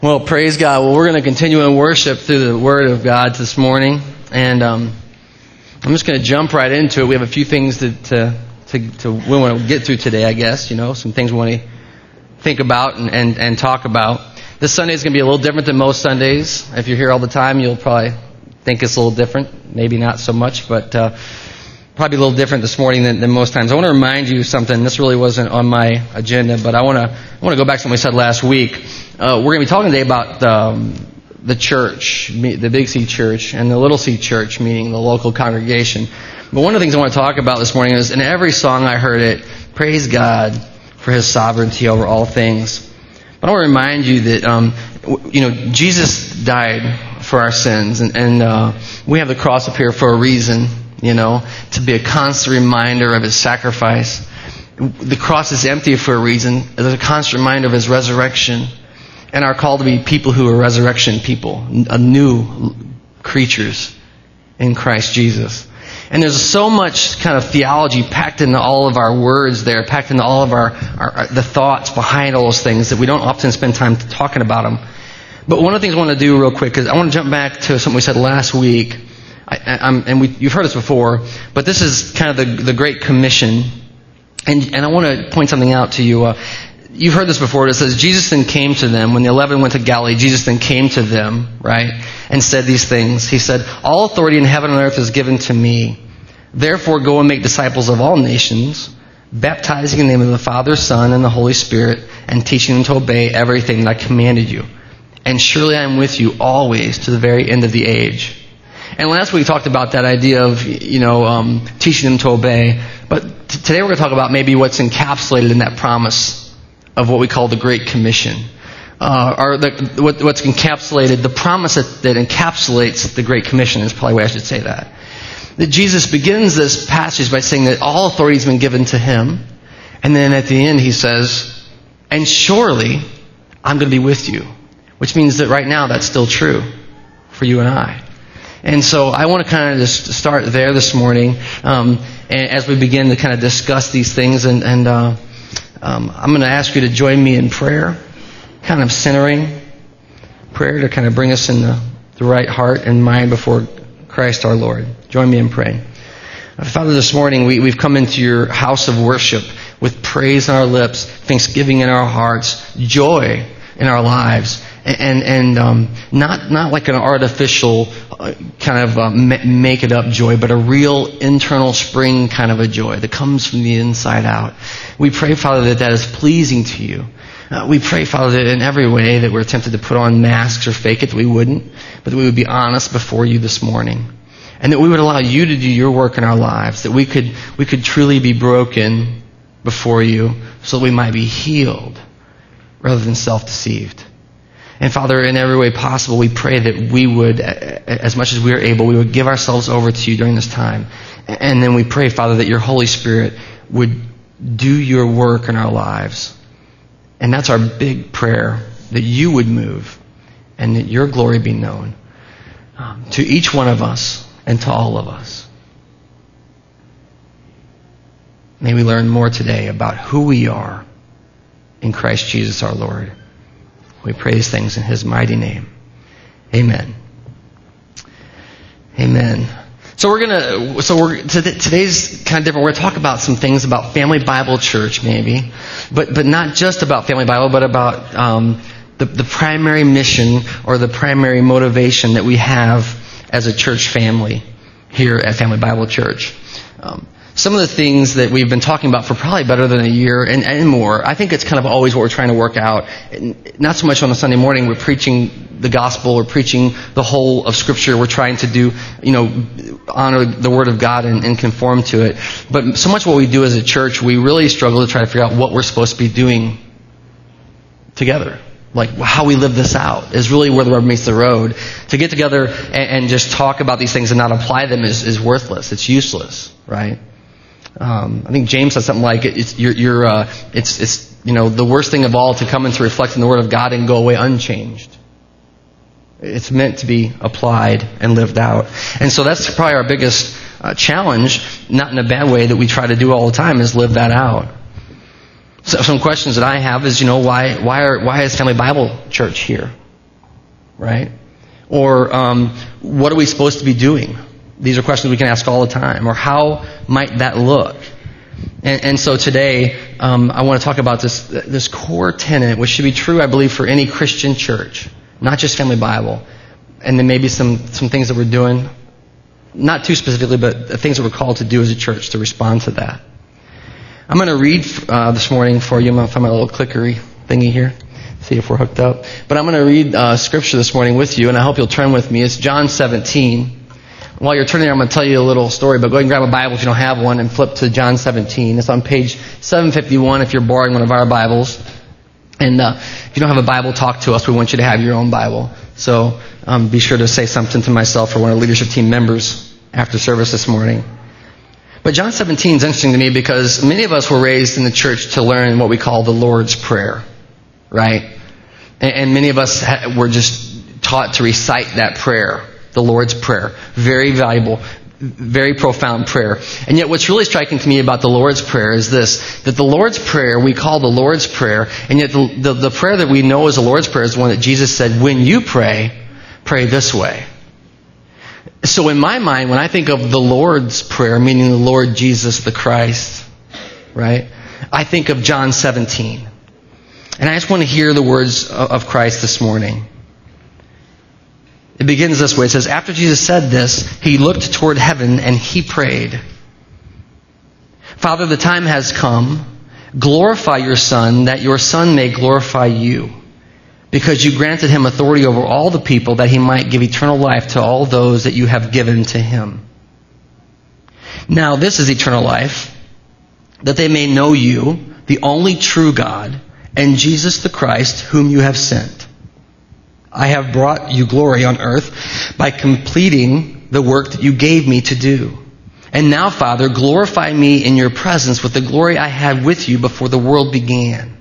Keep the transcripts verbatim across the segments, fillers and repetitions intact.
Well, praise God. Well, we're going to continue in worship through the Word of God this morning, and um, I'm just going to jump right into it. We have a few things to, to, to, to we want to get through today, I guess. You know, some things we want to think about and, and, and talk about. This Sunday is going to be a little different than most Sundays. If you're here all the time, you'll probably think it's a little different. Maybe not so much, but uh, probably a little different this morning than, than most times. I want to remind you something. This really wasn't on my agenda, but I want to I want to go back to something we said last week. Uh, we're going to be talking today about um, the church, the Big C Church, and the Little C Church, meaning the local congregation. But one of the things I want to talk about this morning is, in every song I heard it, praise God for His sovereignty over all things. But I want to remind you that, um, you know, Jesus died for our sins, and, and uh, we have the cross up here for a reason, you know, to be a constant reminder of His sacrifice. The cross is empty for a reason. It's a constant reminder of His resurrection. And our call to be people who are resurrection people, a new creatures in Christ Jesus. And there's so much kind of theology packed into all of our words there, packed into all of our, our the thoughts behind all those things that we don't often spend time talking about them. But one of the things I want to do real quick is I want to jump back to something we said last week. I, I'm, and we, you've heard this before, but this is kind of the, the Great Commission. And, and I want to point something out to you. Uh, You've heard this before. It says, Jesus then came to them. When the eleven went to Galilee, Jesus then came to them, right, and said these things. He said, all authority in heaven and earth is given to me. Therefore, go and make disciples of all nations, baptizing in the name of the Father, Son, and the Holy Spirit, and teaching them to obey everything that I commanded you. And surely I am with you always to the very end of the age. And last week we talked about that idea of, you know, um, teaching them to obey. But t- today we're going to talk about maybe what's encapsulated in that promise of what we call the Great Commission. Uh, or the, what, what's encapsulated, the promise that, that encapsulates the Great Commission is probably the way I should say that. That Jesus begins this passage by saying that all authority has been given to Him. And then at the end He says, and surely I'm going to be with you. Which means that right now that's still true for you and I. And so I want to kind of just start there this morning um, as we begin to kind of discuss these things. And, and uh, um, I'm going to ask you to join me in prayer, kind of centering prayer to kind of bring us in the, the right heart and mind before Christ our Lord. Join me in praying. Father, this morning we, we've come into your house of worship with praise on our lips, thanksgiving in our hearts, joy in our lives. And and um, not not like an artificial uh, kind of uh, make it up joy, but a real internal spring kind of a joy that comes from the inside out. We pray, Father, that that is pleasing to you. Uh, we pray, Father, that in every way that we're tempted to put on masks or fake it, that we wouldn't, but that we would be honest before you this morning, and that we would allow you to do your work in our lives, that we could we could truly be broken before you, so that we might be healed rather than self-deceived. And Father, in every way possible, we pray that we would, as much as we are able, we would give ourselves over to you during this time. And then we pray, Father, that your Holy Spirit would do your work in our lives. And that's our big prayer, that you would move and that your glory be known um, to each one of us and to all of us. May we learn more today about who we are in Christ Jesus our Lord. We pray these things in His mighty name. Amen. Amen. So we're gonna. So we're today's kind of different. We're gonna talk about some things about Family Bible Church, maybe, but but not just about Family Bible, but about um, the the primary mission or the primary motivation that we have as a church family here at Family Bible Church. Um, Some of the things that we've been talking about for probably better than a year and, and more, I think it's kind of always what we're trying to work out. Not so much on a Sunday morning, we're preaching the gospel, we're preaching the whole of Scripture. We're trying to do, you know, honor the Word of God and, and conform to it. But so much what we do as a church, we really struggle to try to figure out what we're supposed to be doing together. Like how we live this out is really where the rubber meets the road. To get together and, and just talk about these things and not apply them is, is worthless. It's useless, right? Um, I think James said something like, "It's you're, you're uh, it's it's you know the worst thing of all to come and to reflect in the Word of God and go away unchanged." It's meant to be applied and lived out, and so that's probably our biggest uh, challenge. Not in a bad way, that we try to do all the time, is live that out. So some questions that I have is, you know, why why are why is Family Bible Church here? right? Or um, what are we supposed to be doing? These are questions we can ask all the time. Or how might that look? And, and so today, um, I want to talk about this this core tenet, which should be true, I believe, for any Christian church, not just Family Bible. And then maybe some, some things that we're doing, not too specifically, but things that we're called to do as a church to respond to that. I'm going to read uh, this morning for you. I'm going to find my little clickery thingy here, see if we're hooked up. But I'm going to read uh, scripture this morning with you, and I hope you'll turn with me. It's John seventeen. While you're turning there, I'm going to tell you a little story, but go ahead and grab a Bible if you don't have one and flip to John seventeen. It's on page seven fifty-one if you're borrowing one of our Bibles. And uh, if you don't have a Bible, talk to us. We want you to have your own Bible. So um, be sure to say something to myself or one of the leadership team members after service this morning. But John seventeen is interesting to me because many of us were raised in the church to learn what we call the Lord's Prayer, right? And, and many of us ha- were just taught to recite that prayer, the Lord's Prayer. Very valuable, very profound prayer. And yet what's really striking to me about the Lord's Prayer is this, that the Lord's Prayer we call the Lord's Prayer, and yet the, the, the prayer that we know as the Lord's Prayer is the one that Jesus said, when you pray, pray this way. So in my mind, when I think of the Lord's Prayer, meaning the Lord Jesus the Christ, right, I think of John seventeen. And I just want to hear the words of Christ this morning. It begins this way. It says, after Jesus said this, he looked toward heaven and he prayed, Father, the time has come. Glorify your Son, that your Son may glorify you, because you granted him authority over all the people, that he might give eternal life to all those that you have given to him. Now this is eternal life, that they may know you, the only true God, and Jesus the Christ, whom you have sent. I have brought you glory on earth by completing the work that you gave me to do. And now, Father, glorify me in your presence with the glory I had with you before the world began.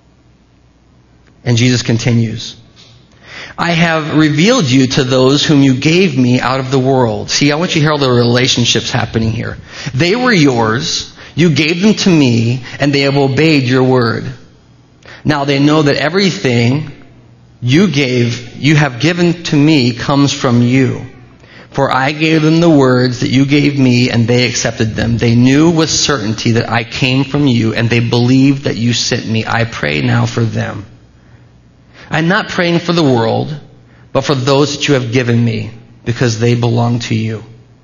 And Jesus continues, I have revealed you to those whom you gave me out of the world. See, I want you to hear all the relationships happening here. They were yours, you gave them to me, and they have obeyed your word. Now they know that everything you gave, you have given to me comes from you. For I gave them the words that you gave me, and they accepted them. They knew with certainty that I came from you, and they believed that you sent me. I pray now for them. I'm not praying for the world, but for those that you have given me, because they belong to you.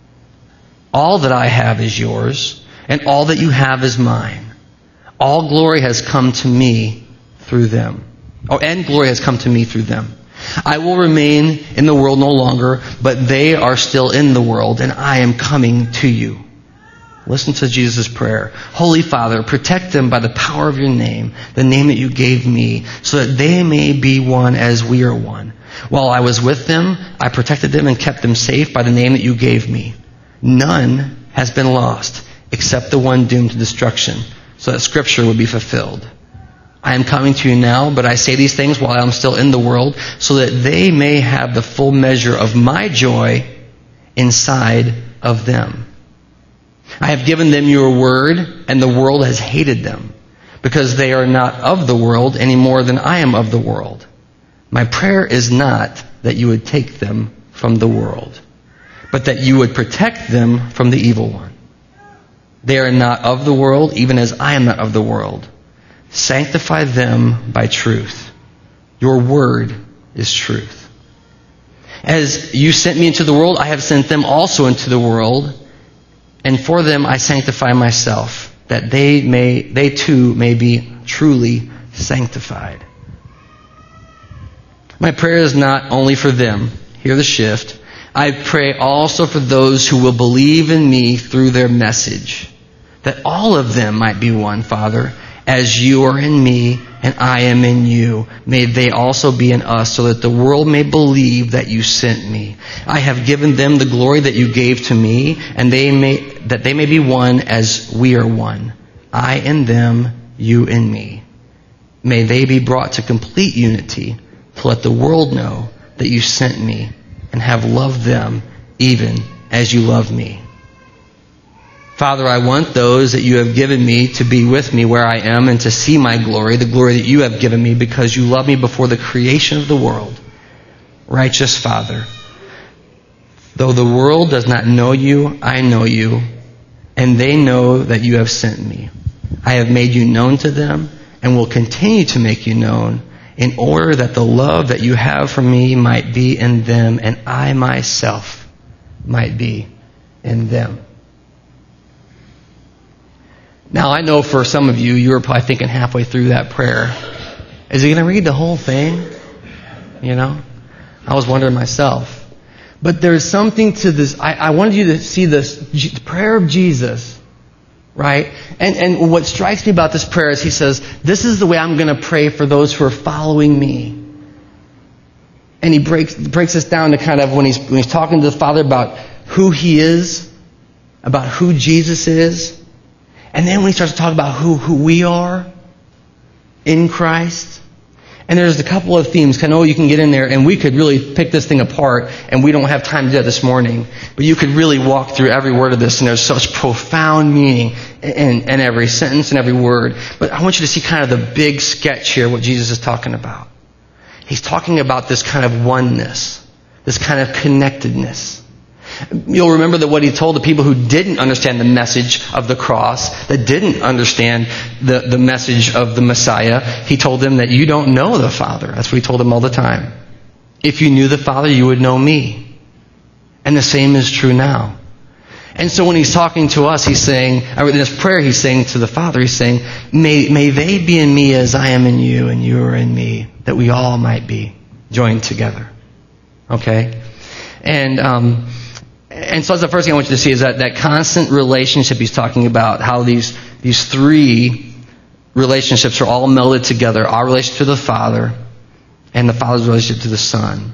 All that I have is yours, and all that you have is mine. All glory has come to me through them. Oh, and glory has come to me through them. I will remain in the world no longer, but they are still in the world, and I am coming to you. Listen to Jesus' prayer. Holy Father, protect them by the power of your name, the name that you gave me, so that they may be one as we are one. While I was with them, I protected them and kept them safe by the name that you gave me. None has been lost, except the one doomed to destruction, so that Scripture would be fulfilled. I am coming to you now, but I say these things while I am still in the world, so that they may have the full measure of my joy inside of them. I have given them your word, and the world has hated them, because they are not of the world any more than I am of the world. My prayer is not that you would take them from the world, but that you would protect them from the evil one. They are not of the world, even as I am not of the world. Sanctify them by truth. Your word is truth. As you sent me into the world, I have sent them also into the world, and for them I sanctify myself, that they may, they too may be truly sanctified. My prayer is not only for them. Hear the shift. I pray also for those who will believe in me through their message, that all of them might be one, Father, as you are in me and I am in you. May they also be in us, so that the world may believe that you sent me. I have given them the glory that you gave to me, and they may that they may be one as we are one. I in them, you in me. May they be brought to complete unity, to let the world know that you sent me and have loved them even as you love me. Father, I want those that you have given me to be with me where I am and to see my glory, the glory that you have given me because you loved me before the creation of the world. righteous Father, though the world does not know you, I know you, and they know that you have sent me. I have made you known to them and will continue to make you known, in order that the love that you have for me might be in them and I myself might be in them. Now, I know for some of you, you were probably thinking halfway through that prayer, is he going to read the whole thing? You know? I was wondering myself. But there's something to this. I, I wanted you to see this the prayer of Jesus, right? And, and what strikes me about this prayer is he says, this is the way I'm going to pray for those who are following me. And he breaks breaks this down to kind of when he's, when he's talking to the Father about who he is, about who Jesus is. And then when he starts to talk about who, who we are in Christ. And there's a couple of themes. I know you can get in there and we could really pick this thing apart, and we don't have time to do that this morning. But you could really walk through every word of this, and there's such profound meaning in, in every sentence and every word. But I want you to see kind of the big sketch here, what Jesus is talking about. He's talking about this kind of oneness, this kind of connectedness. You'll remember that what he told the people who didn't understand the message of the cross, that didn't understand the, the message of the Messiah, he told them that you don't know the Father. That's what he told them all the time. If you knew the Father, you would know me. And the same is true now. And so when he's talking to us, he's saying, in his prayer, he's saying to the Father, he's saying, may, may they be in me as I am in you and you are in me, that we all might be joined together. Okay? And, um, And so that's the first thing I want you to see is that, that constant relationship he's talking about, how these, these three relationships are all melded together. Our relationship to the Father and the Father's relationship to the Son.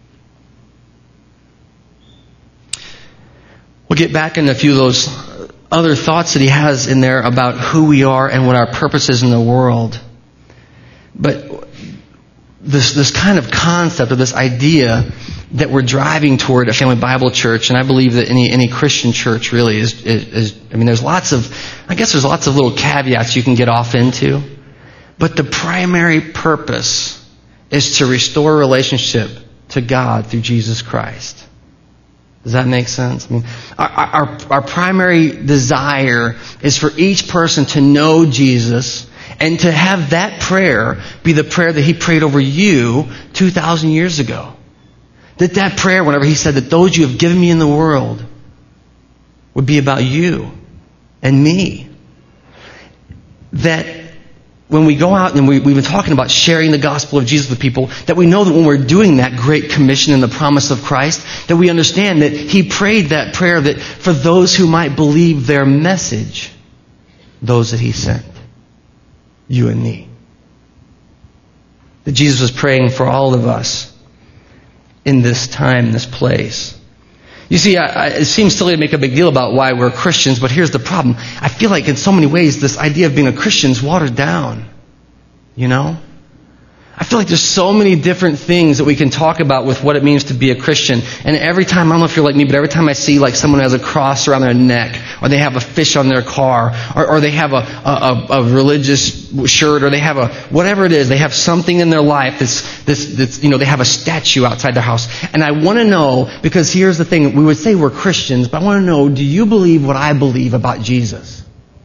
We'll get back into a few of those other thoughts that he has in there about who we are and what our purpose is in the world. But this, this kind of concept of this idea that we're driving toward a Family Bible Church, and I believe that any any Christian church really is, is, is, I mean, there's lots of, I guess there's lots of little caveats you can get off into, but the primary purpose is to restore relationship to God through Jesus Christ. Does that make sense? I mean, our, our, our primary desire is for each person to know Jesus and to have that prayer be the prayer that he prayed over you two thousand years ago. That that prayer, whenever he said that those you have given me in the world would be about you and me. That when we go out and we, we've been talking about sharing the gospel of Jesus with people, that we know that when we're doing that great commission and the promise of Christ, that we understand that he prayed that prayer that for those who might believe their message, those that he sent, you and me. That Jesus was praying for all of us in this time, this place. You see, I, I, it seems silly to make a big deal about why we're Christians, but here's the problem. I feel like in so many ways this idea of being a Christian is watered down. You know? I feel like there's so many different things that we can talk about with what it means to be a Christian. And every time, I don't know if you're like me, but every time I see like someone has a cross around their neck, or they have a fish on their car, or, or they have a, a, a religious shirt, or they have a, whatever it is, they have something in their life that's, that's, that's, you know, they have a statue outside their house. And I want to know, because here's the thing, we would say we're Christians, but I want to know, do you believe what I believe about Jesus?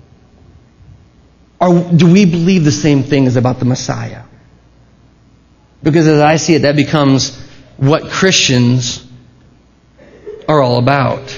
Or do we believe the same things about the Messiah? Because as I see it, that becomes what Christians are all about.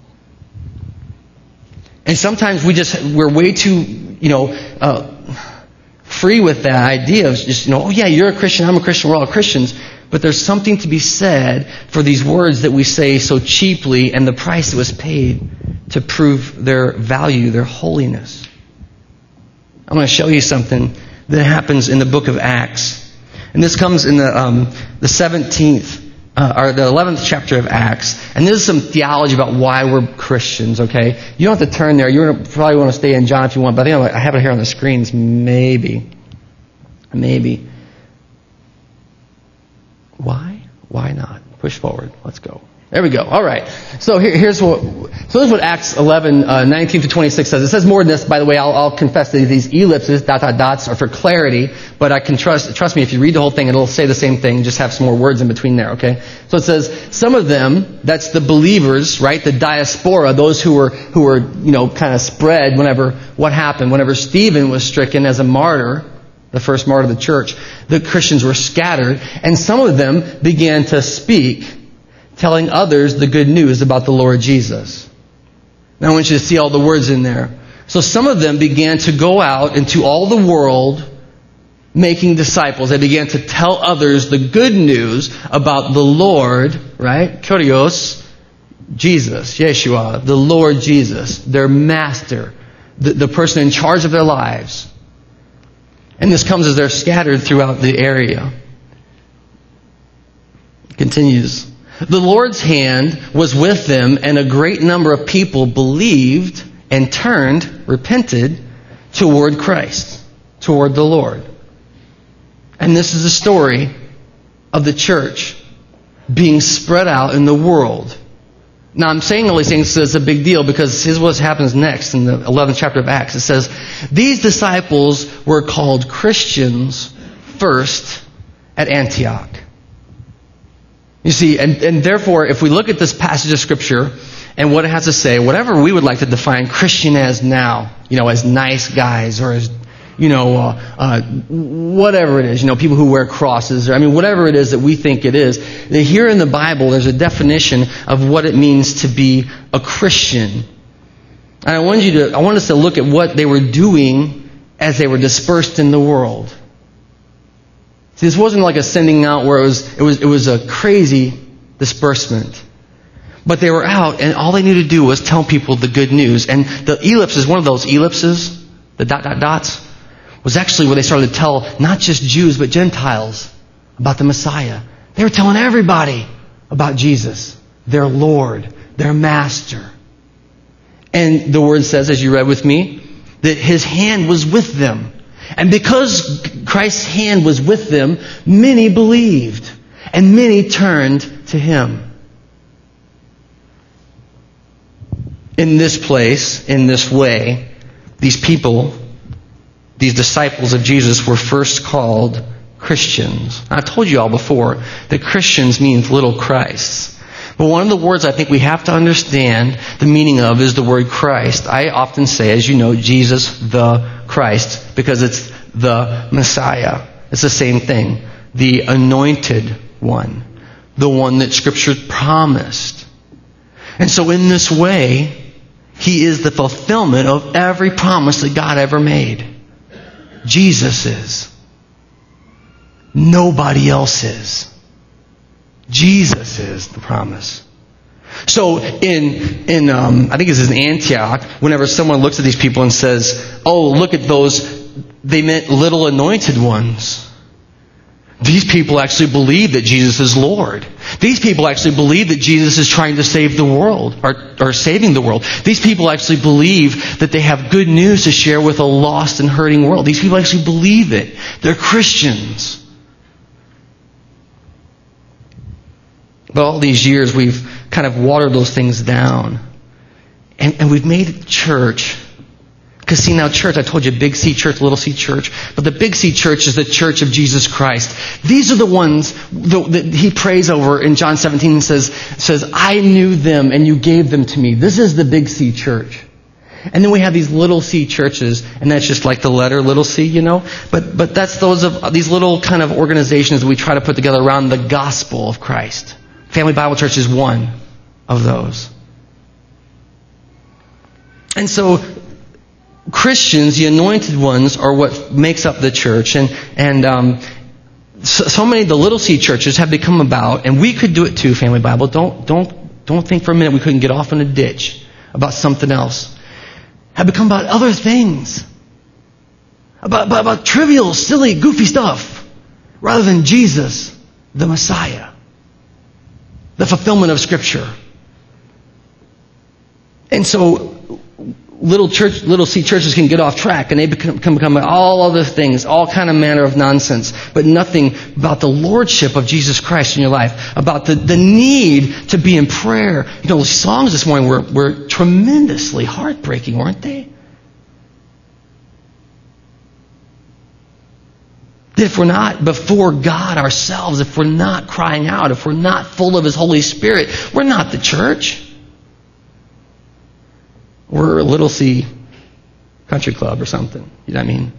And sometimes we just, we're way too, you know, uh, free with that idea of just, you know, oh yeah, you're a Christian, I'm a Christian, we're all Christians. But there's something to be said for these words that we say so cheaply and the price that was paid to prove their value, their holiness. I'm going to show you something that happens in the book of Acts. And this comes in the um, the seventeenth, uh, or the eleventh chapter of Acts. And this is some theology about why we're Christians, okay? You don't have to turn there. You probably want to stay in John if you want, but I think I have it here on the screens. Maybe. Maybe. Why? Why not? Push forward. Let's go. There we go. All right. So here, here's what. So this is what Acts eleven, uh, nineteen to twenty-six says. It says more than this. By the way, I'll, I'll confess that these ellipses, dot dot dots, are for clarity. But I can trust. Trust me, if you read the whole thing, it'll say the same thing. Just have some more words in between there. Okay. So it says some of them. That's the believers, right? The diaspora, those who were who were you know kind of spread. Whenever what happened? Whenever Stephen was stricken as a martyr, the first martyr of the church, the Christians were scattered, and some of them began to speak, telling others the good news about the Lord Jesus. Now I want you to see all the words in there. So some of them began to go out into all the world making disciples. They began to tell others the good news about the Lord, right? Kyrios, Jesus, Yeshua, the Lord Jesus, their master, the, the person in charge of their lives. And this comes as they're scattered throughout the area. It continues. The Lord's hand was with them, and a great number of people believed and turned, repented, toward Christ, toward the Lord. And this is the story of the church being spread out in the world. Now I'm saying all these things because it's a big deal, because here's what happens next in the eleventh chapter of Acts. It says, these disciples were called Christians first at Antioch. You see, and, and therefore, if we look at this passage of Scripture and what it has to say, whatever we would like to define Christian as now, you know, as nice guys or as, you know, uh, uh, whatever it is, you know, people who wear crosses, or I mean, whatever it is that we think it is, that here in the Bible there's a definition of what it means to be a Christian. And I want you to, I want us to look at what they were doing as they were dispersed in the world. See, this wasn't like a sending out where it was, it was, it was a crazy disbursement. But they were out, and all they knew to do was tell people the good news. And the ellipses, one of those ellipses, the dot, dot, dots, was actually where they started to tell not just Jews, but Gentiles about the Messiah. They were telling everybody about Jesus, their Lord, their Master. And the Word says, as you read with me, that His hand was with them. And because Christ's hand was with them, many believed, and many turned to Him. In this place, in this way, these people, these disciples of Jesus, were first called Christians. I told you all before that Christians means little Christs. But one of the words I think we have to understand the meaning of is the word Christ. I often say, as you know, Jesus the Christ, because it's the Messiah. It's the same thing. The anointed one. The one that Scripture promised. And so in this way, He is the fulfillment of every promise that God ever made. Jesus is. Nobody else is. Jesus is the promise. So in in um, I think this is in Antioch, whenever someone looks at these people and says, "Oh, look at those," they meant little anointed ones. These people actually believe that Jesus is Lord. These people actually believe that Jesus is trying to save the world, or, or saving the world. These people actually believe that they have good news to share with a lost and hurting world. These people actually believe it. They're Christians. But all these years we've kind of watered those things down. And, and we've made church. Because see, now church, I told you, big C church, little C church. But the big C church is the church of Jesus Christ. These are the ones that He prays over in John seventeen and says, says, I knew them and you gave them to me. This is the big C church. And then we have these little C churches, and that's just like the letter little c, you know. But but that's those of these little kind of organizations that we try to put together around the gospel of Christ. Family Bible Church is one of those. And so Christians, the anointed ones, are what makes up the church. And and um, so, so many of the little C churches have become about, and we could do it too, Family Bible. Don't don't don't think for a minute we couldn't get off in a ditch about something else. Have become about other things. About, about, about trivial, silly, goofy stuff. Rather than Jesus, the Messiah. The fulfillment of Scripture. And so little church, little C churches can get off track and they become, can become all other things, all kind of manner of nonsense, but nothing about the lordship of Jesus Christ in your life, about the, the need to be in prayer. You know, the songs this morning were, were tremendously heartbreaking, weren't they? If we're not before God ourselves, if we're not crying out, if we're not full of His Holy Spirit, we're not the church. We're a little C country club or something. You know what I mean?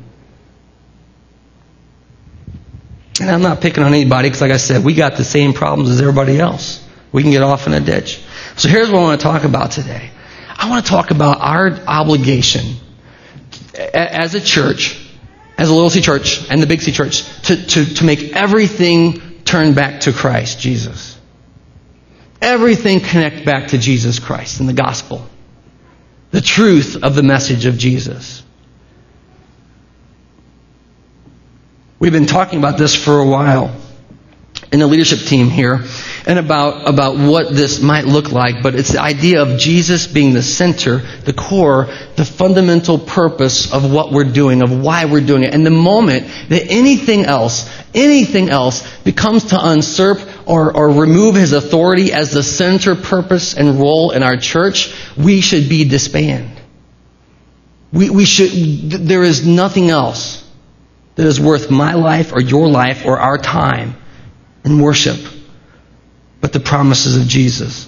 And I'm not picking on anybody because, like I said, we got the same problems as everybody else. We can get off in a ditch. So here's what I want to talk about today. I want to talk about our obligation as a church, as a little C church and the big C church, to, to, to make everything turn back to Christ Jesus. Everything connect back to Jesus Christ and the gospel. The truth of the message of Jesus. We've been talking about this for a while in the leadership team here and about, about what this might look like, but it's the idea of Jesus being the center, the core, the fundamental purpose of what we're doing, of why we're doing it. And the moment that anything else, anything else becomes to usurp or, or remove His authority as the center, purpose, and role in our church, we should be disbanded. We, we should, there is nothing else that is worth my life or your life or our time in worship but the promises of Jesus.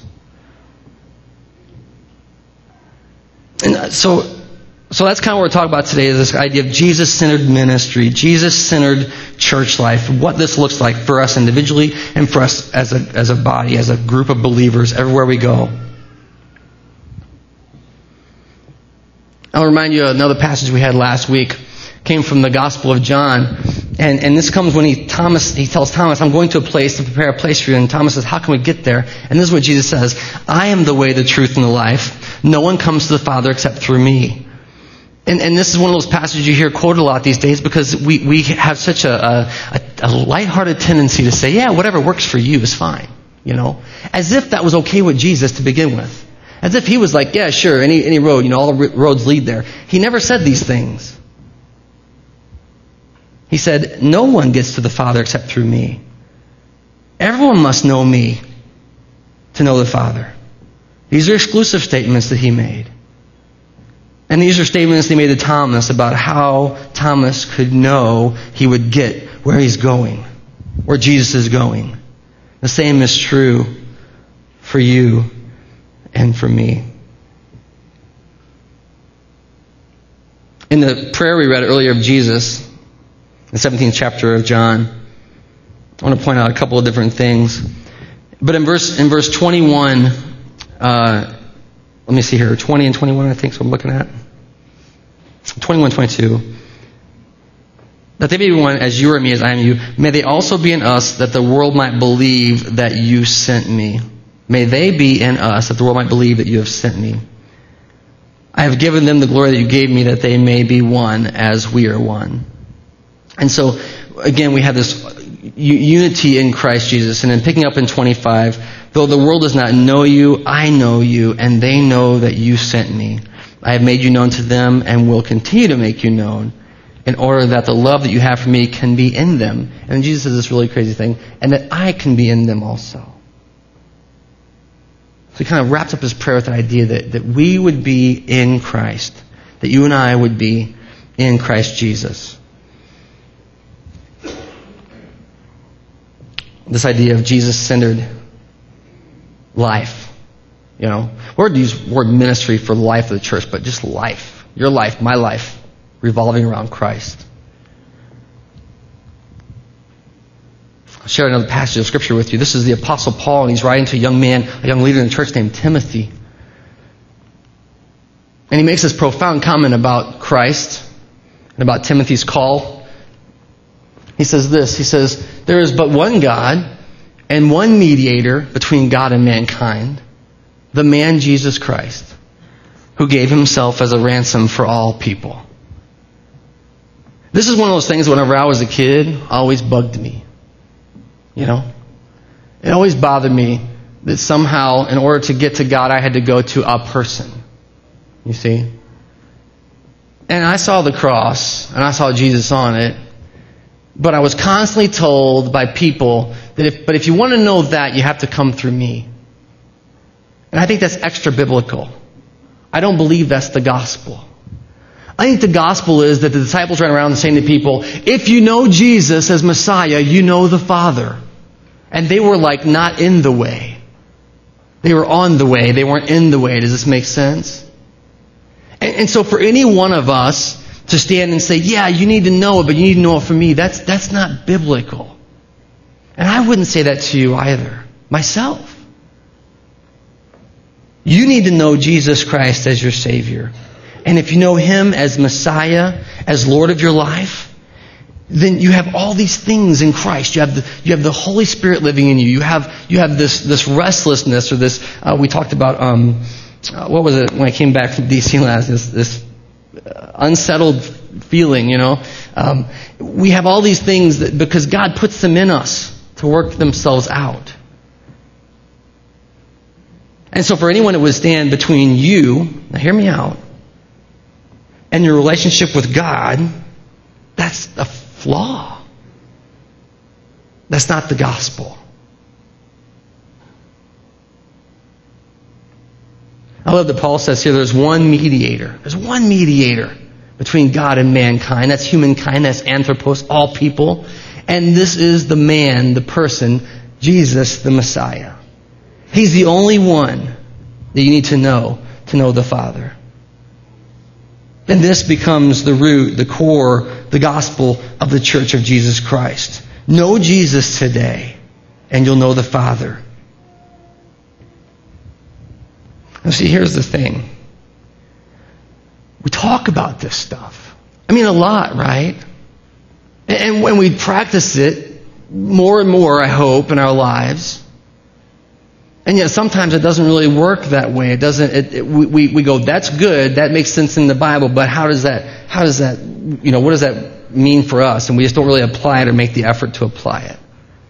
And so, so that's kind of what we're talking about today, is this idea of Jesus-centered ministry, Jesus-centered church life, what this looks like for us individually and for us as a, as a body, as a group of believers everywhere we go. I'll remind you of another passage we had last week. Came from the Gospel of John. And, and this comes when he Thomas he tells Thomas, I'm going to a place to prepare a place for you. And Thomas says, how can we get there? And this is what Jesus says, I am the way, the truth, and the life. No one comes to the Father except through me. And, and this is one of those passages you hear quoted a lot these days because we, we have such a, a, a lighthearted tendency to say, yeah, whatever works for you is fine. You know, as if that was okay with Jesus to begin with. As if He was like, yeah, sure, any, any road, you know, all the roads lead there. He never said these things. He said, no one gets to the Father except through me. Everyone must know me to know the Father. These are exclusive statements that He made. And these are statements He made to Thomas about how Thomas could know he would get where he's going, where Jesus is going. The same is true for you and for me. In the prayer we read earlier of Jesus, the seventeenth chapter of John, I want to point out a couple of different things. But in verse in verse twenty-one, uh, let me see here, twenty and twenty-one I think is what I'm looking at. twenty-one, twenty-two. That they may be one as you are in me, as I am you. May they also be in us, that the world might believe that you sent me. May they be in us, that the world might believe that you have sent me. I have given them the glory that you gave me, that they may be one as we are one. And so, again, we have this unity in Christ Jesus. And then picking up in twenty-five, though the world does not know you, I know you, and they know that you sent me. I have made you known to them and will continue to make you known, in order that the love that you have for me can be in them. And Jesus says this really crazy thing, and that I can be in them also. So he kind of wraps up his prayer with the idea that, that we would be in Christ, that you and I would be in Christ Jesus. This idea of Jesus-centered life. You know, we would use the word ministry for the life of the church, but just life. Your life, my life, revolving around Christ. I'll share another passage of Scripture with you. This is the Apostle Paul, and he's writing to a young man, a young leader in the church named Timothy. And he makes this profound comment about Christ and about Timothy's call. He says this, he says, there is but one God and one mediator between God and mankind, the man Jesus Christ, who gave himself as a ransom for all people. This is one of those things whenever I was a kid, always bugged me. You know? It always bothered me that somehow, in order to get to God, I had to go to a person. You see? And I saw the cross, and I saw Jesus on it. But I was constantly told by people that if, but if you want to know that, you have to come through me. And I think that's extra biblical. I don't believe that's the gospel. I think the gospel is that the disciples ran around saying to people, if you know Jesus as Messiah, you know the Father. And they were like not in the way. They were on the way. They weren't in the way. Does this make sense? And, and so for any one of us to stand and say, yeah, you need to know it, but you need to know it from me, that's, that's not biblical. And I wouldn't say that to you either, myself. You need to know Jesus Christ as your Savior. And if you know Him as Messiah, as Lord of your life, then you have all these things in Christ. You have the, you have the Holy Spirit living in you. You have, you have this, this restlessness, or this, uh, we talked about, um, uh, what was it when I came back from D C last, this, this uh, unsettled feeling, you know. Um, we have all these things that, because God puts them in us to work themselves out. And so for anyone that would stand between you, now hear me out, and your relationship with God, that's a flaw. That's not the gospel. I love that Paul says here there's one mediator. There's one mediator between God and mankind. That's humankind. That's anthropos, all people. And this is the man, the person, Jesus the Messiah. He's the only one that you need to know to know the Father. And this becomes the root, the core, the gospel of the Church of Jesus Christ. Know Jesus today, and you'll know the Father. Now see, here's the thing. We talk about this stuff. I mean, a lot, right? And when we practice it more and more, I hope, in our lives, and yet sometimes it doesn't really work that way. It doesn't. It, it, we we go, that's good. That makes sense in the Bible. But how does that? How does that? You know, what does that mean for us? And we just don't really apply it or make the effort to apply it.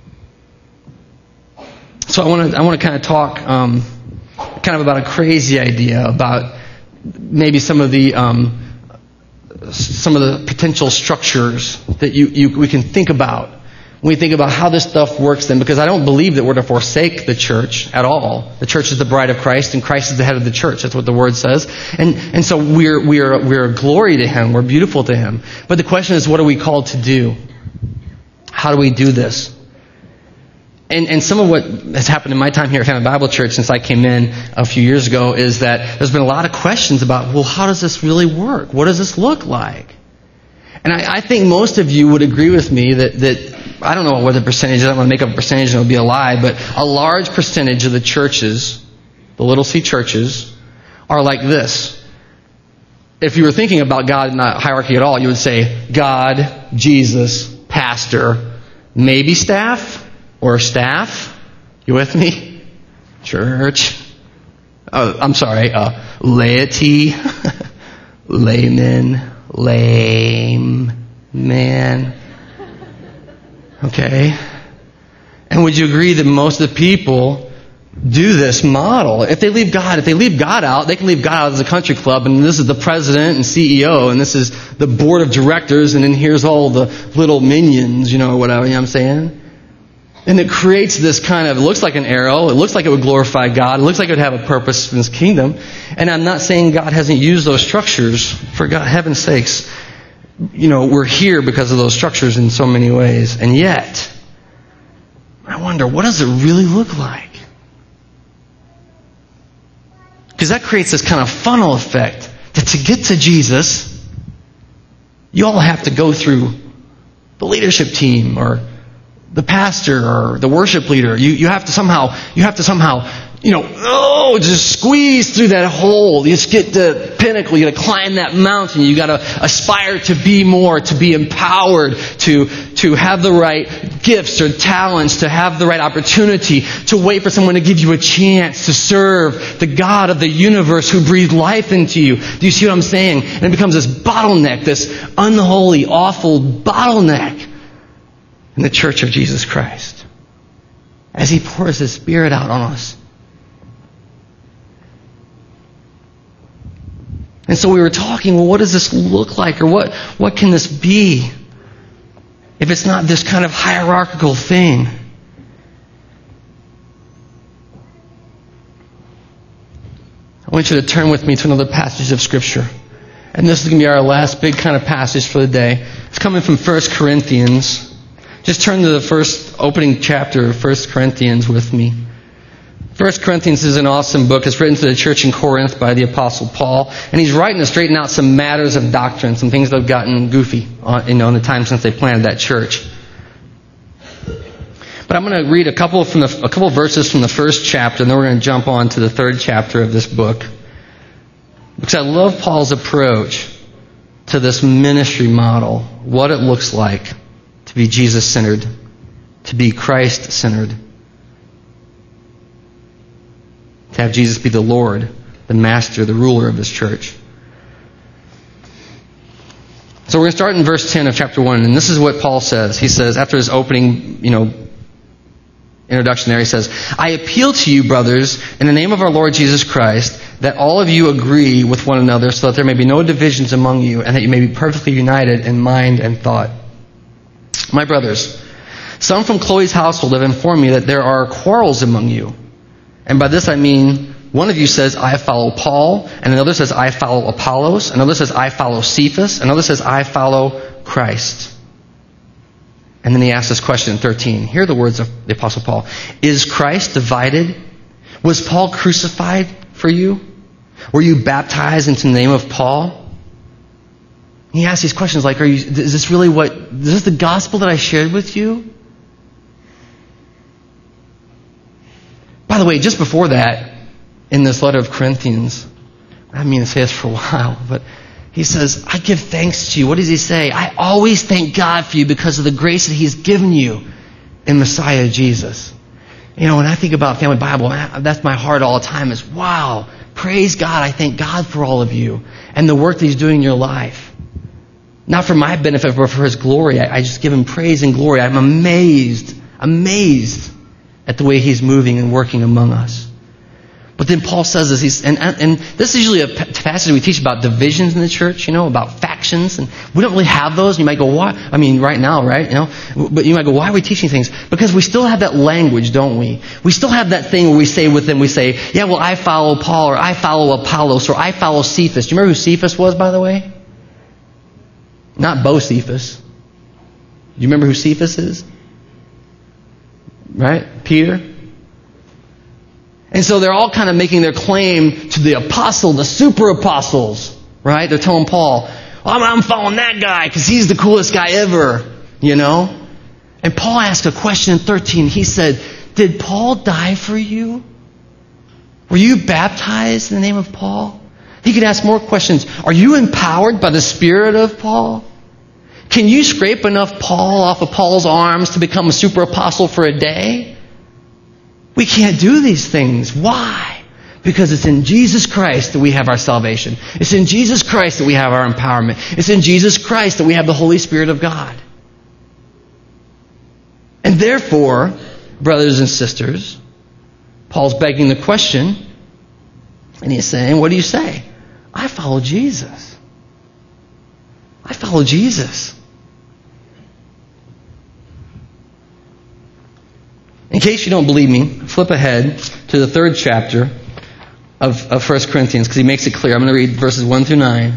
So I want to I want to kind of talk um, kind of about a crazy idea about maybe some of the um, some of the potential structures that you, you we can think about when we think about how this stuff works then, because I don't believe that we're to forsake the church at all. The church is the bride of Christ, and Christ is the head of the church. That's what the Word says. And and so we're we're we're a glory to Him. We're beautiful to Him. But the question is, what are we called to do? How do we do this? And and some of what has happened in my time here at Family Bible Church since I came in a few years ago is that there's been a lot of questions about, well, how does this really work? What does this look like? And I, I think most of you would agree with me that, that I don't know what the percentage is. I don't want to make up a percentage and it would be a lie, but a large percentage of the churches, the little C churches, are like this. If you were thinking about God in that hierarchy at all, you would say God, Jesus, pastor, maybe staff, or staff. You with me? Church. Oh, I'm sorry. Uh, laity, layman, lame man. Okay. And would you agree that most of the people do this model? If they leave God, if they leave God out, they can leave God out as a country club, and this is the president and C E O, and this is the board of directors, and then here's all the little minions, you know, or whatever, you know what I'm saying? And it creates this kind of, it looks like an arrow, it looks like it would glorify God, it looks like it would have a purpose in His kingdom. And I'm not saying God hasn't used those structures, for God, heaven's sakes. You know, we're here because of those structures in so many ways. And yet, I wonder, what does it really look like? Because that creates this kind of funnel effect that to get to Jesus, you all have to go through the leadership team or the pastor or the worship leader. You you have to somehow you have to somehow you know oh just squeeze through that hole. You just get the pinnacle. You got to climb that mountain. You got to aspire to be more, to be empowered, to to have the right gifts or talents, to have the right opportunity, to wait for someone to give you a chance to serve the God of the universe who breathed life into you. Do you see what I'm saying? And it becomes this bottleneck, this unholy, awful bottleneck in the Church of Jesus Christ as He pours His Spirit out on us. And so we were talking, well, what does this look like? Or what, what can this be if it's not this kind of hierarchical thing? I want you to turn with me to another passage of Scripture. And this is going to be our last big kind of passage for the day. It's coming from First Corinthians. Just turn to the first opening chapter of First Corinthians with me. First Corinthians is an awesome book. It's written to the church in Corinth by the Apostle Paul. And he's writing to straighten out some matters of doctrine, some things that have gotten goofy you know, in the time since they planted that church. But I'm going to read a couple from the, a couple verses from the first chapter, and then we're going to jump on to the third chapter of this book. Because I love Paul's approach to this ministry model, what it looks like to be Jesus-centered, to be Christ-centered, to have Jesus be the Lord, the master, the ruler of His church. So we're going to start in verse ten of chapter one, and this is what Paul says. He says, after his opening, you know, introduction there, he says, I appeal to you, brothers, in the name of our Lord Jesus Christ, that all of you agree with one another so that there may be no divisions among you and that you may be perfectly united in mind and thought. My brothers, some from Chloe's household have informed me that there are quarrels among you. And by this I mean, one of you says, I follow Paul, and another says, I follow Apollos, another says, I follow Cephas, another says, I follow Christ. And then he asks this question in thirteen. Hear the words of the Apostle Paul. Is Christ divided? Was Paul crucified for you? Were you baptized into the name of Paul? He asks these questions like, are you, is this really what, is this the gospel that I shared with you? By the way, just before that, in this letter of Corinthians, I mean to say this for a while, but he says, I give thanks to you. What does he say? I always thank God for you because of the grace that He's given you in Messiah Jesus. You know, when I think about Family Bible, that's my heart all the time is, wow, praise God. I thank God for all of you and the work that He's doing in your life. Not for my benefit, but for His glory. I, I just give Him praise and glory. I'm amazed, amazed at the way He's moving and working among us. But then Paul says this, he's, and, and this is usually a passage we teach about divisions in the church, you know, about factions, and we don't really have those. And you might go, why? I mean, right now, right? You know, but you might go, why are we teaching things? Because we still have that language, don't we? We still have that thing where we say with them, we say, yeah, well, I follow Paul, or I follow Apollos, or I follow Cephas. Do you remember who Cephas was, by the way? Not Bocephus. Do you remember who Cephas is? Right? Peter? And so they're all kind of making their claim to the apostle, the super apostles, right? They're telling Paul, I'm, I'm following that guy because he's the coolest guy ever, you know? And Paul asked a question in thirteen. He said, did Paul die for you? Were you baptized in the name of Paul? He could ask more questions. Are you empowered by the Spirit of Paul? Can you scrape enough Paul off of Paul's arms to become a super apostle for a day? We can't do these things. Why? Because it's in Jesus Christ that we have our salvation. It's in Jesus Christ that we have our empowerment. It's in Jesus Christ that we have the Holy Spirit of God. And therefore, brothers and sisters, Paul's begging the question, and he's saying, what do you say? I follow Jesus. I follow Jesus. In case you don't believe me, flip ahead to the third chapter of, of First Corinthians, because he makes it clear. I'm going to read verses one through nine.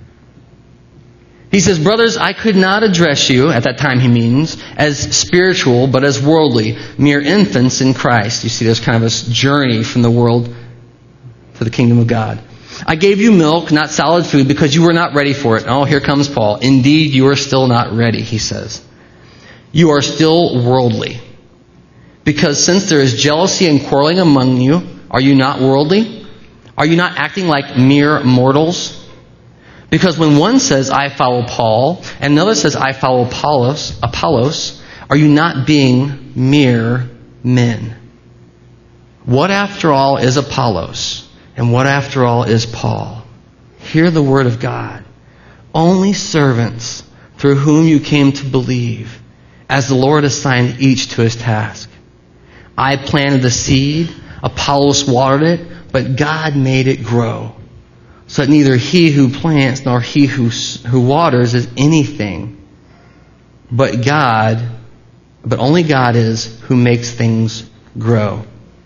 He says, brothers, I could not address you, at that time he means, as spiritual, but as worldly, mere infants in Christ. You see, there's kind of this journey from the world to the kingdom of God. I gave you milk, not solid food, because you were not ready for it. Oh, here comes Paul. Indeed, you are still not ready, he says. You are still worldly. Because since there is jealousy and quarreling among you, are you not worldly? Are you not acting like mere mortals? Because when one says, I follow Paul, and another says, I follow Apollos, Apollos, are you not being mere men? What after all is Apollos? And what after all is Paul? Hear the word of God. Only servants through whom you came to believe, as the Lord assigned each to his task. I planted the seed, Apollos watered it, but God made it grow. so that neither he who plants nor he who, who waters is anything, but God, but only God is who makes things grow.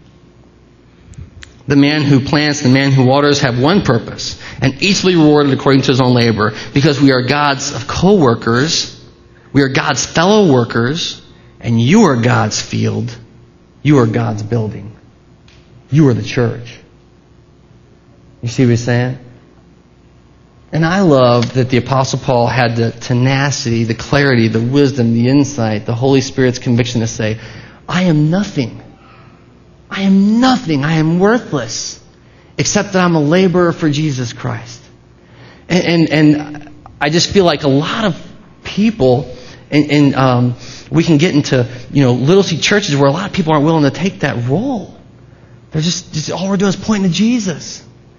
The man who plants, the man who waters have one purpose, and each will be rewarded according to his own labor, because we are God's co-workers, we are God's fellow workers, and you are God's field, you are God's building. You are the church. You see what he's saying? And I love that the Apostle Paul had the tenacity, the clarity, the wisdom, the insight, the Holy Spirit's conviction to say, I am nothing. I am nothing. I am worthless, except that I'm a laborer for Jesus Christ. And and, and I just feel like a lot of people, and, and um, we can get into you know little C churches where a lot of people aren't willing to take that role. They're just, just all we're doing is pointing to Jesus.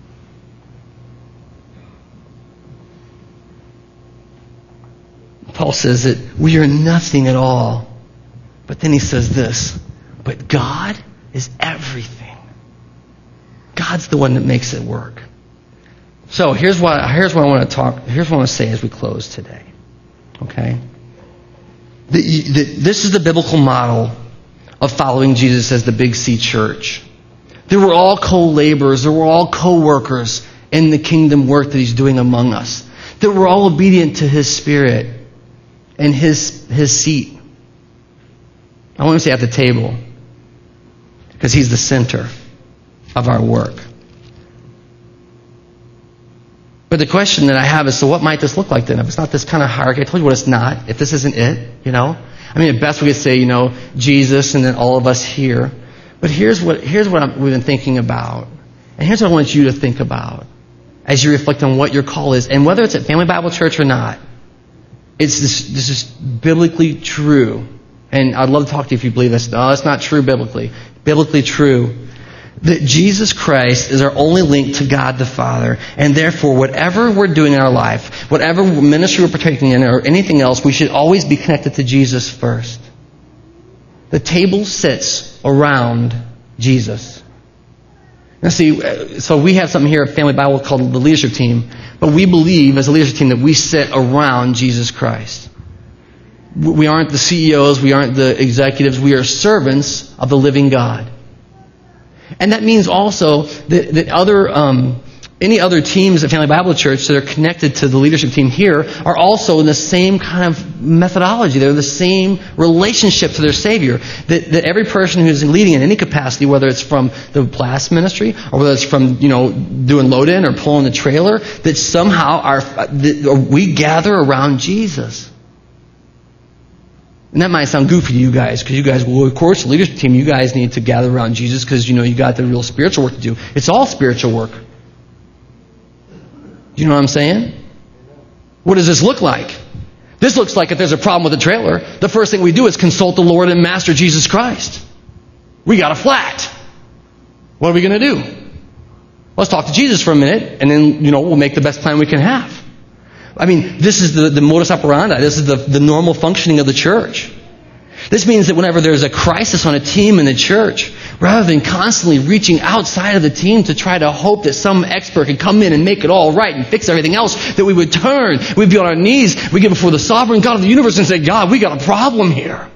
Paul says that we are nothing at all. But then he says this, but God is everything. God's the one that makes it work. So here's what here's what I want to talk, here's what I want to say as we close today. Okay? The, the, this is the biblical model of following Jesus as the Big C church. They were all co-laborers, they were all co-workers in the kingdom work that he's doing among us. They were all obedient to his Spirit and his his seat. I want to say at the table, because he's the center of our work. But the question that I have is, so what might this look like then? If it's not this kind of hierarchy, I told you what it's not. If this isn't it, you know? I mean, at best we could say, you know, Jesus and then all of us here. But here's what here's what I'm, we've been thinking about. And here's what I want you to think about as you reflect on what your call is. And whether it's at Family Bible Church or not, it's this, this is biblically true. And I'd love to talk to you if you believe this. No, it's not true biblically. Biblically true. That Jesus Christ is our only link to God the Father. And therefore, whatever we're doing in our life, whatever ministry we're partaking in or anything else, we should always be connected to Jesus first. The table sits around Jesus. Now see, so we have something here at Family Bible called the leadership team. But we believe as a leadership team that we sit around Jesus Christ. We aren't the C E Os, we aren't the executives, we are servants of the living God. And that means also that, that other, um, any other teams at Family Bible Church that are connected to the leadership team here are also in the same kind of methodology. They're the same relationship to their Savior. That, that every person who's leading in any capacity, whether it's from the blast ministry or whether it's from, you know, doing load-in or pulling the trailer, that somehow our, that we gather around Jesus. And that might sound goofy to you guys, because you guys, well, of course, the leadership team, you guys need to gather around Jesus because, you know, you got the real spiritual work to do. It's all spiritual work. Do you know what I'm saying? What does this look like? This looks like if there's a problem with the trailer, the first thing we do is consult the Lord and Master Jesus Christ. We got a flat. What are we going to do? Let's talk to Jesus for a minute, and then, you know, we'll make the best plan we can have. I mean, this is the, the modus operandi. This is the, the normal functioning of the church. This means that whenever there's a crisis on a team in the church, rather than constantly reaching outside of the team to try to hope that some expert could come in and make it all right and fix everything else, that we would turn, we'd be on our knees, we'd get before the sovereign God of the universe and say, God, we got a problem here.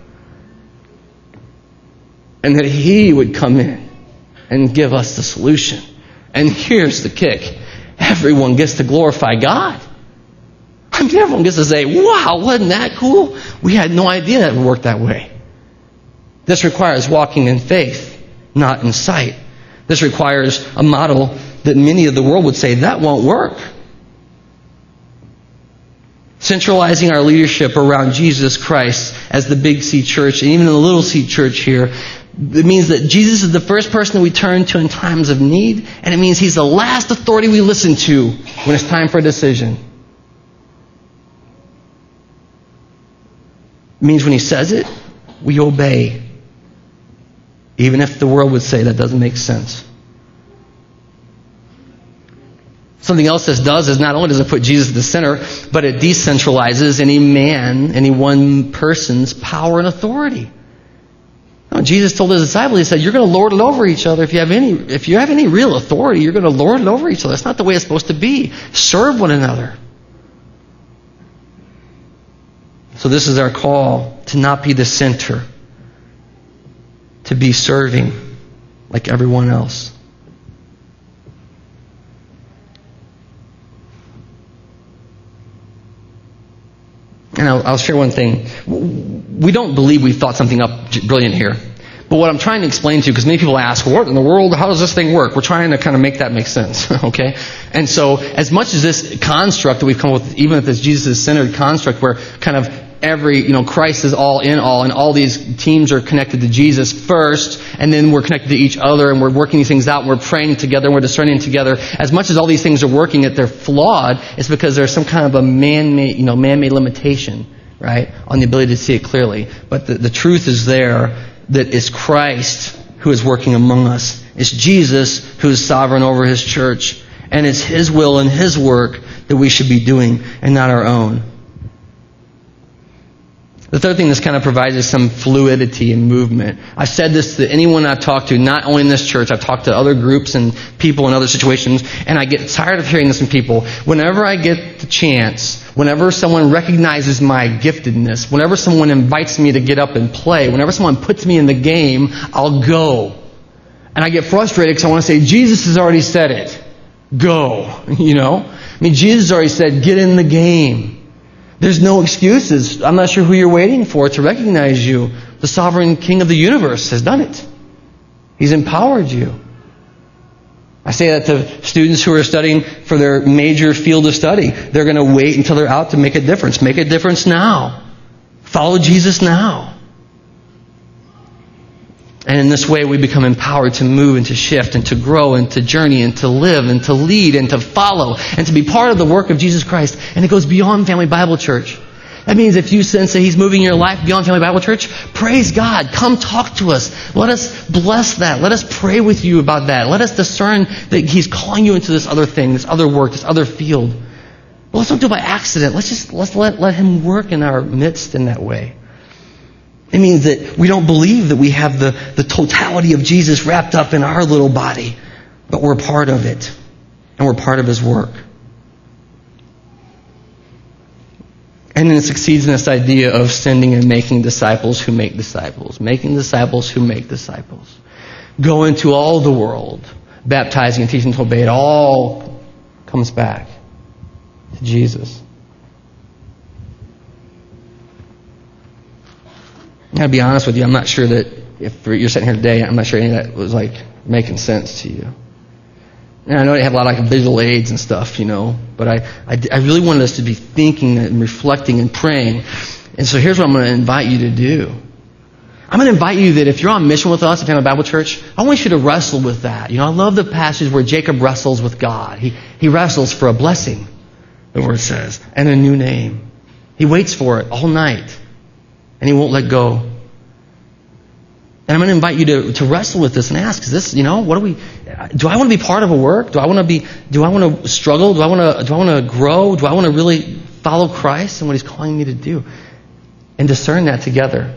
And that He would come in and give us the solution. And here's the kick. Everyone gets to glorify God. I mean, everyone gets to say, wow, wasn't that cool? We had no idea that would work that way. This requires walking in faith, not in sight. This requires a model that many of the world would say, that won't work. Centralizing our leadership around Jesus Christ as the Big C church, and even the Little C church here, it means that Jesus is the first person that we turn to in times of need, and it means He's the last authority we listen to when it's time for a decision. It means when He says it, we obey. Even if the world would say that doesn't make sense. Something else this does is not only does it put Jesus at the center, but it decentralizes any man, any one person's power and authority. I what Jesus told his disciples. He said, you're going to lord it over each other. If you have any, if you have any real authority, you're going to lord it over each other. That's not the way it's supposed to be. Serve one another. So this is our call to not be the center, to be serving like everyone else. And I'll, I'll share one thing. We don't believe we thought something up brilliant here. But what I'm trying to explain to you, because many people ask, what in the world, how does this thing work? We're trying to kind of make that make sense, okay? And so, as much as this construct that we've come up with, even if it's Jesus-centered construct, where kind of every, you know, Christ is all in all, and all these teams are connected to Jesus first, and then we're connected to each other, and we're working these things out, and we're praying together, and we're discerning together. As much as all these things are working, that they're flawed, it's because there's some kind of a man-made, you know, man-made limitation, right, on the ability to see it clearly. But the, the truth is there, that it's Christ who is working among us. It's Jesus who is sovereign over His church, and it's His will and His work that we should be doing, and not our own. The third thing this kind of provides is some fluidity and movement. I've said this to anyone I've talked to, not only in this church, I've talked to other groups and people in other situations, and I get tired of hearing this from people. Whenever I get the chance, whenever someone recognizes my giftedness, whenever someone invites me to get up and play, whenever someone puts me in the game, I'll go. And I get frustrated because I want to say, Jesus has already said it. Go. You know? I mean, Jesus already said, get in the game. There's no excuses. I'm not sure who you're waiting for to recognize you. The sovereign King of the universe has done it. He's empowered you. I say that to students who are studying for their major field of study. They're going to wait until they're out to make a difference. Make a difference now. Follow Jesus now. And in this way, we become empowered to move and to shift and to grow and to journey and to live and to lead and to follow and to be part of the work of Jesus Christ. And it goes beyond Family Bible Church. That means if you sense that He's moving your life beyond Family Bible Church, praise God. Come talk to us. Let us bless that. Let us pray with you about that. Let us discern that He's calling you into this other thing, this other work, this other field. Well, let's don't do it by accident. Let's just let's let, let Him work in our midst in that way. It means that we don't believe that we have the, the totality of Jesus wrapped up in our little body, but we're part of it, and we're part of His work. And then it succeeds in this idea of sending and making disciples who make disciples. Making disciples who make disciples. Go into all the world, baptizing and teaching to obey. It all comes back to Jesus. I gotta be honest with you, I'm not sure that if you're sitting here today, I'm not sure any of that was like making sense to you. And I know they have a lot of like visual aids and stuff, you know, but I, I, I really wanted us to be thinking and reflecting and praying. And so here's what I'm going to invite you to do. I'm going to invite you that if you're on mission with us at Family Bible Church, I want you to wrestle with that. You know, I love the passage where Jacob wrestles with God. He, he wrestles for a blessing, the word says, and a new name. He waits for it all night. And he won't let go. And I'm going to invite you to, to wrestle with this and ask, is this, you know, what do we, do I want to be part of a work? Do I want to be, do I want to struggle? Do I want to, do I want to grow? Do I want to really follow Christ and what He's calling me to do? And discern that together.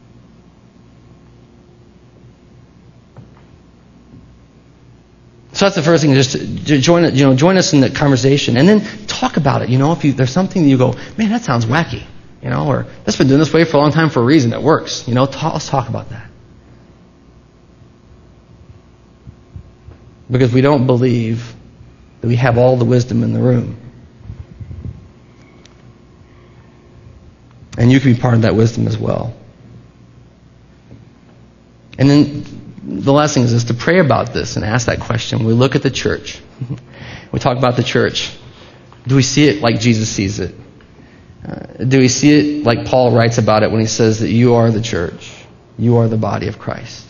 So that's the first thing, just to join, you know, join us in the conversation. And then talk about it. You know, if you, there's something that you go, man, that sounds wacky. You know, or that's been doing this way for a long time for a reason. It works. You know, talk, let's talk about that. Because we don't believe that we have all the wisdom in the room. And you can be part of that wisdom as well. And then the last thing is, is to pray about this and ask that question. We look at the church. We talk about the church. Do we see it like Jesus sees it? Uh, do we see it like Paul writes about it when he says that you are the church? You are the body of Christ.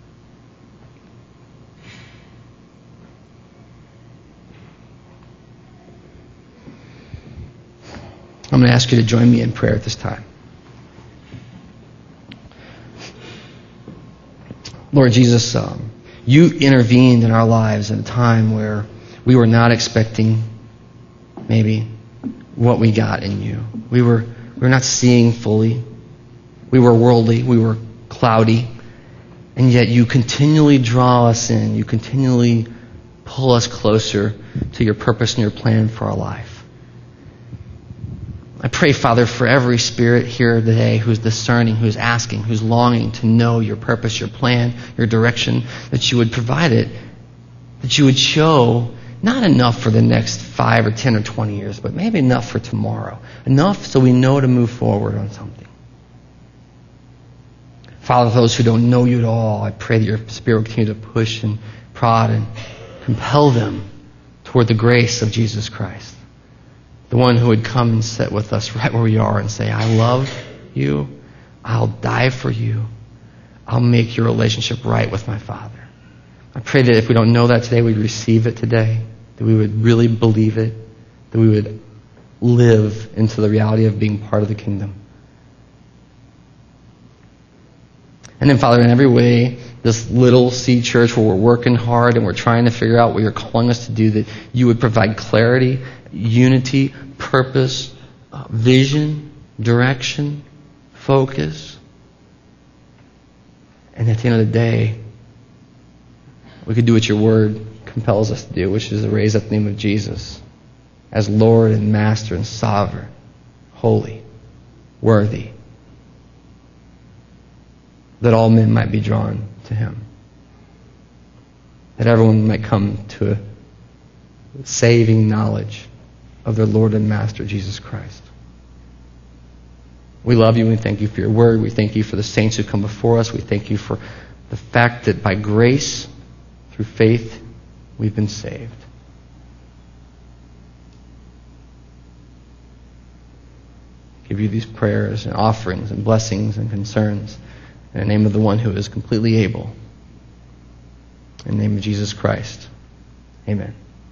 I'm going to ask you to join me in prayer at this time. Lord Jesus, um, you intervened in our lives at a time where we were not expecting maybe what we got in you. We were we were not seeing fully. We were worldly. We were cloudy. And yet you continually draw us in. You continually pull us closer to your purpose and your plan for our life. I pray, Father, for every spirit here today who's discerning, who's asking, who's longing to know your purpose, your plan, your direction, that you would provide it, that you would show not enough for the next five or ten or twenty years, but maybe enough for tomorrow. Enough so we know to move forward on something. Father, those who don't know you at all, I pray that your Spirit will continue to push and prod and compel them toward the grace of Jesus Christ. The one who would come and sit with us right where we are and say, I love you. I'll die for you. I'll make your relationship right with my Father. I pray that if we don't know that today, we'd receive it today, that we would really believe it, that we would live into the reality of being part of the kingdom. And then, Father, in every way, this little C church where we're working hard and we're trying to figure out what you're calling us to do, that you would provide clarity, unity, purpose, uh, vision, direction, focus. And at the end of the day, we could do what your word compels us to do, which is to raise up the name of Jesus as Lord and Master and Sovereign, holy, worthy, that all men might be drawn to him. That everyone might come to a saving knowledge of their Lord and Master, Jesus Christ. We love you and we thank you for your word. We thank you for the saints who come before us. We thank you for the fact that by grace, through faith, we've been saved. I give you these prayers and offerings and blessings and concerns in the name of the one who is completely able. In the name of Jesus Christ. Amen.